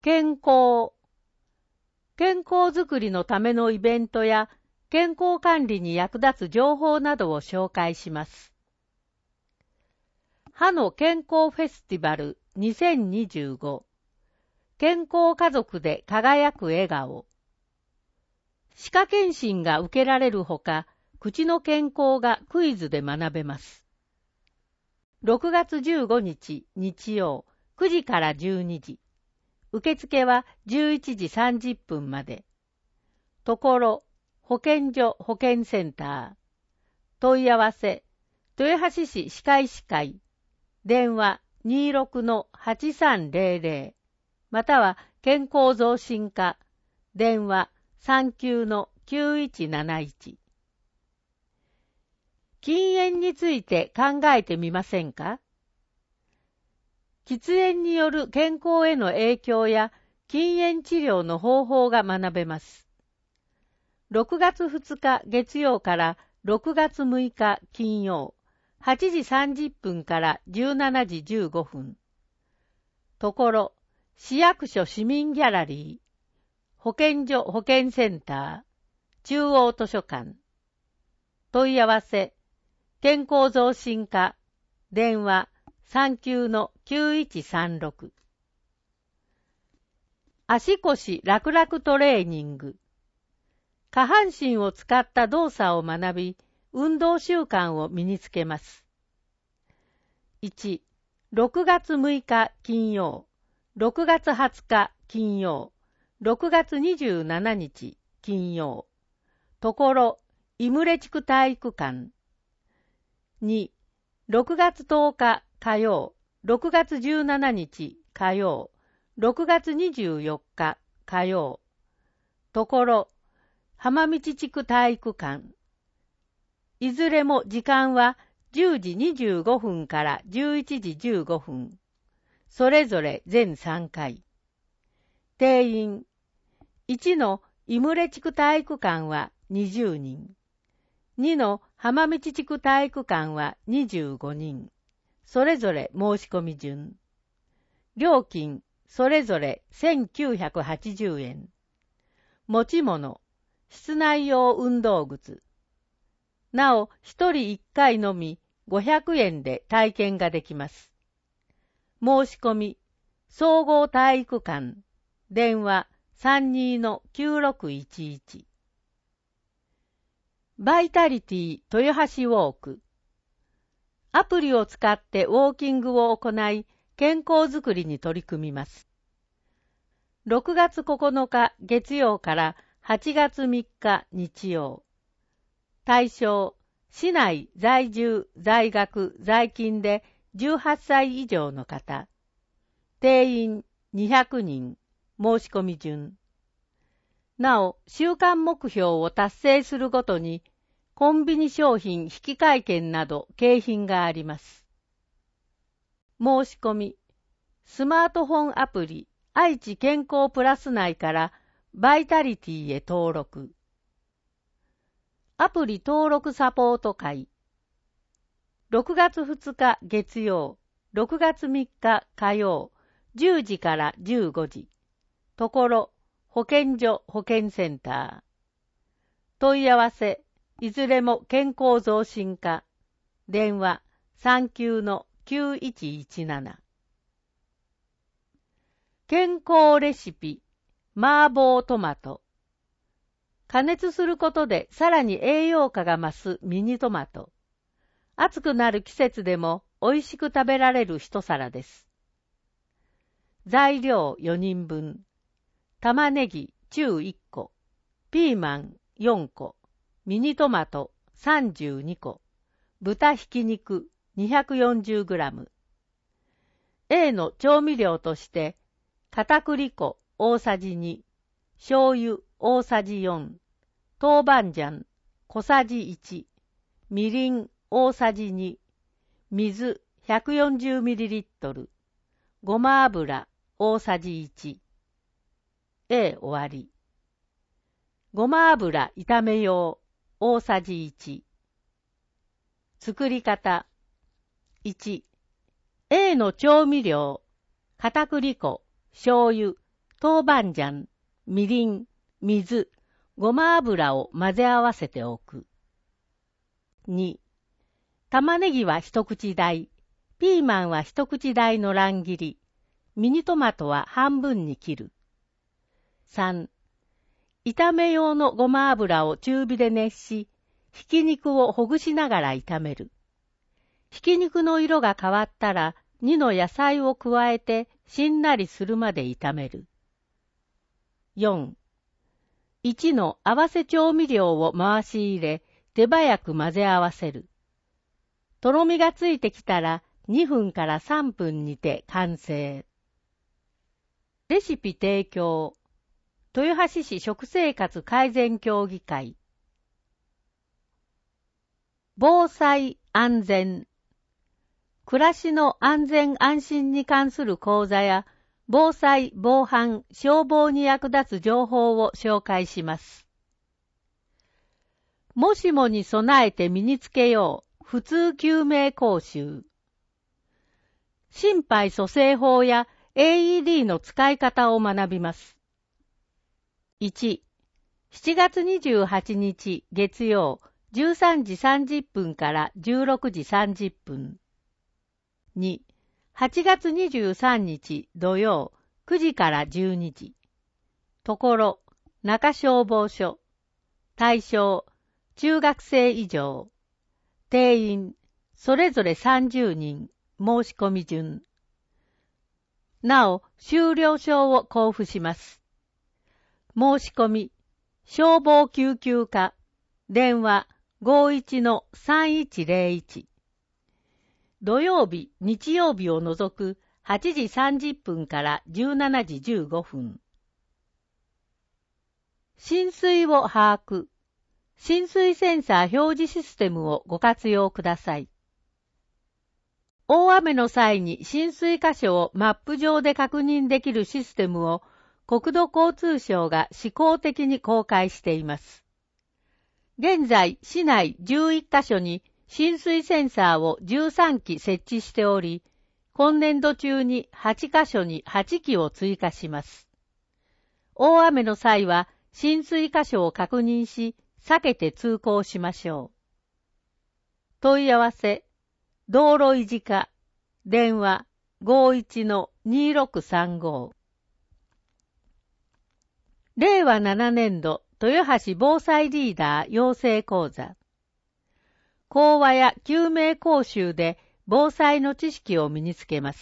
健康。健康づくりのためのイベントや健康管理に役立つ情報などを紹介します。歯の健康フェスティバル2025。健康家族で輝く笑顔。歯科検診が受けられるほか、口の健康がクイズで学べます。6月15日日曜9時から12時。受付は11時30分まで。ところ、保健所保健センター。問い合わせ、豊橋市歯科医師会。電話 26-8300。または健康増進課。電話 39-9171。禁煙について考えてみませんか？喫煙による健康への影響や禁煙治療の方法が学べます。6月2日月曜から6月6日金曜、8時30分から17時15分。ところ、市役所市民ギャラリー、保健所保健センター、中央図書館。問い合わせ、健康増進課、電話39-9136。足腰楽々トレーニング。下半身を使った動作を学び、運動習慣を身につけます。1、6月6日金曜、6月20日金曜、6月27日金曜。ところ、イムレ地区体育館。2、6月10日火曜、6月17日火曜、6月24日火曜。ところ、浜道地区体育館。いずれも時間は10時25分から11時15分。それぞれ全3回。定員。1のイムレ地区体育館は20人。2の浜道地区体育館は25人。それぞれ申し込み順。料金、それぞれ1980円。持ち物、室内用運動靴。なお、一人一回のみ500円で体験ができます。申し込み、総合体育館、電話32-9611。バイタリティ豊橋ウォーク。アプリを使ってウォーキングを行い、健康づくりに取り組みます。6月9日月曜から8月3日日曜。対象、市内在住、在学、在勤で18歳以上の方。定員200人、申し込み順。なお、週間目標を達成するごとに、コンビニ商品引換券など景品があります。申し込み、スマートフォンアプリ、愛知健康プラス内からバイタリティへ登録。アプリ登録サポート会。6月2日月曜、6月3日火曜、10時から15時。ところ、保健所保健センター。問い合わせ、いずれも健康増進課。電話39-9117。健康レシピ、麻婆トマト。加熱することでさらに栄養価が増すミニトマト。暑くなる季節でも美味しく食べられる一皿です。材料4人分。玉ねぎ中1個、ピーマン4個、ミニトマト32個、豚ひき肉 240g。A の調味料として、片栗粉大さじ2、醤油大さじ4、豆板醤小さじ1、みりん大さじ2、水 140ml、ごま油大さじ1。終わり。ごま油炒め用大さじ1。作り方。1、A の調味料、片栗粉、醤油、 豆板醤、みりん、水、ごま油を混ぜ合わせておく。2、玉ねぎは一口大、ピーマンは一口大の乱切り、ミニトマトは半分に切る。3、炒め用のごま油を中火で熱し、ひき肉をほぐしながら炒める。ひき肉の色が変わったら、2の野菜を加えてしんなりするまで炒める。4、1の合わせ調味料を回し入れ、手早く混ぜ合わせる。とろみがついてきたら2分から3分煮て完成。レシピ提供。豊橋市食生活改善協議会。防災安全。暮らしの安全安心に関する講座や、防災、防犯、消防に役立つ情報を紹介します。もしもに備えて身につけよう、普通救命講習。心肺蘇生法や AED の使い方を学びます。1、7月28日月曜13時30分から16時30分。2、8月23日土曜9時から12時。ところ、中消防署。対象、中学生以上。定員、それぞれ30人。申し込み順。なお、終了証を交付します。申し込み、消防救急課、電話 51-3101。土曜日、日曜日を除く8時30分から17時15分。浸水を把握。浸水センサー表示システムをご活用ください。大雨の際に浸水箇所をマップ上で確認できるシステムを国土交通省が試行的に公開しています。現在、市内11カ所に浸水センサーを13基設置しており、今年度中に8カ所に8基を追加します。大雨の際は浸水箇所を確認し、避けて通行しましょう。問い合わせ、道路維持課、電話 51-2635。令和7年度豊橋防災リーダー養成講座。講話や救命講習で防災の知識を身につけます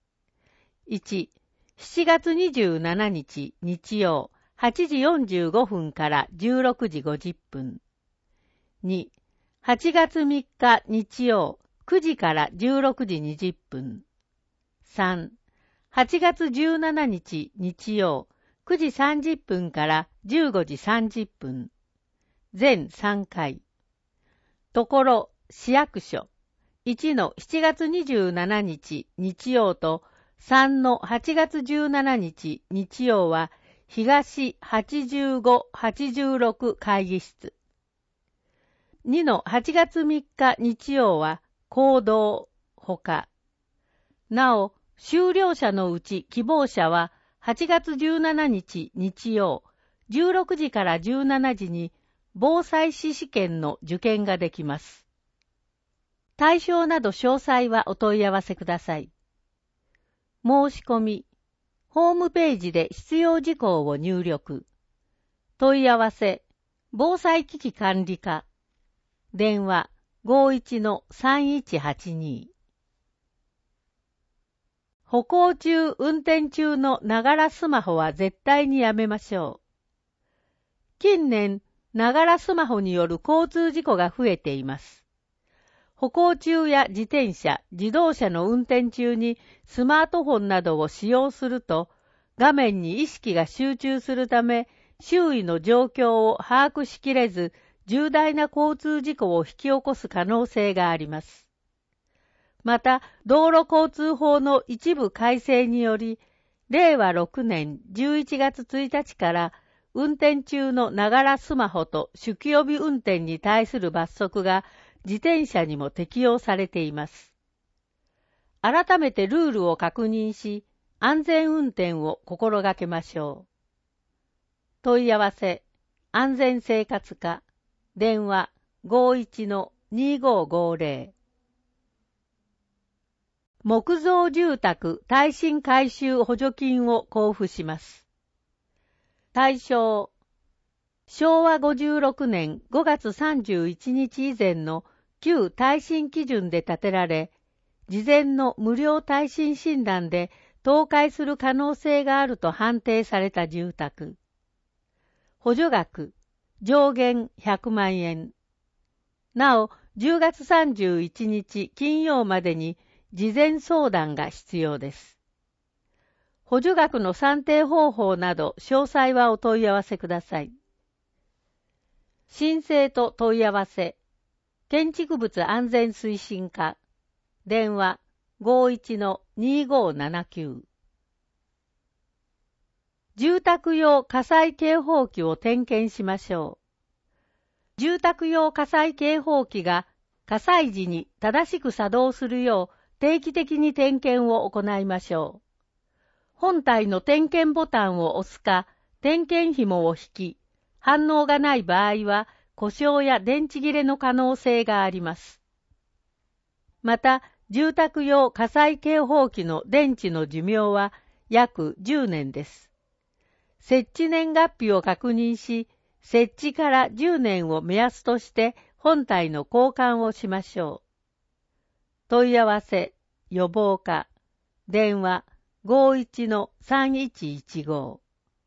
。1、7月27日日曜8時45分から16時50分。2、8月3日日曜9時から16時20分。3、8月17日日曜9時30分から15時30分。全3回。ところ、市役所。1の7月27日日曜と3の8月17日日曜は東85、86会議室。2の8月3日日曜は講堂ほか。なお、修了者のうち希望者は8月17日日曜16時から17時に防災士試験の受験ができます。対象など詳細はお問い合わせください。申し込み、ホームページで必要事項を入力。問い合わせ、防災機器管理課。電話 51-3182。歩行中、運転中のながらスマホは絶対にやめましょう。近年、ながらスマホによる交通事故が増えています。歩行中や自転車、自動車の運転中にスマートフォンなどを使用すると、画面に意識が集中するため、周囲の状況を把握しきれず、重大な交通事故を引き起こす可能性があります。また、道路交通法の一部改正により、令和6年11月1日から、運転中のながらスマホと酒気帯び運転に対する罰則が自転車にも適用されています。改めてルールを確認し、 安全運転を心がけましょう。問い合わせ、安全生活課、電話 51-2550。木造住宅耐震改修補助金を交付します。対象、昭和56年5月31日以前の旧耐震基準で建てられ、事前の無料耐震診断で倒壊する可能性があると判定された住宅。補助額、上限100万円。なお、10月31日金曜までに事前相談が必要です。補助額の算定方法など詳細はお問い合わせください。申請と問い合わせ、建築物安全推進課、電話 51-2579。住宅用火災警報器を点検しましょう。住宅用火災警報器が火災時に正しく作動するよう定期的に点検を行いましょう。本体の点検ボタンを押すか、点検紐を引き、反応がない場合は故障や電池切れの可能性があります。また、住宅用火災警報器の電池の寿命は約10年です。設置年月日を確認し、設置から10年を目安として本体の交換をしましょう。問い合わせ、予防課、電話 51-3115。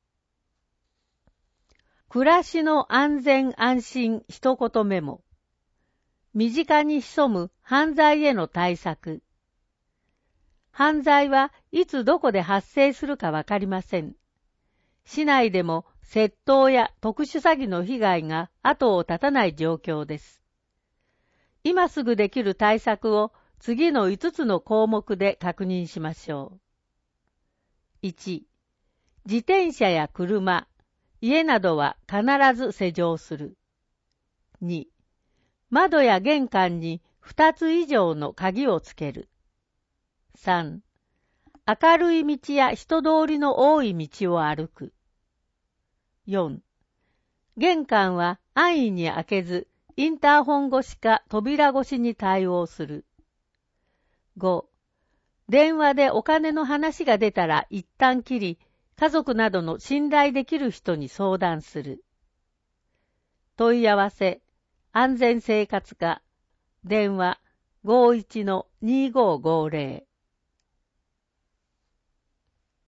暮らしの安全安心一言メモ。身近に潜む犯罪への対策。犯罪はいつどこで発生するかわかりません。市内でも窃盗や特殊詐欺の被害が後を絶たない状況です。今すぐできる対策を次の5つの項目で確認しましょう。1、自転車や車、家などは必ず施錠する。2、窓や玄関に2つ以上の鍵をつける。3、明るい道や人通りの多い道を歩く。4、玄関は安易に開けず、インターホン越しか扉越しに対応する。5、電話でお金の話が出たら一旦切り、家族などの信頼できる人に相談する。問い合わせ、安全生活課、電話 51-2550。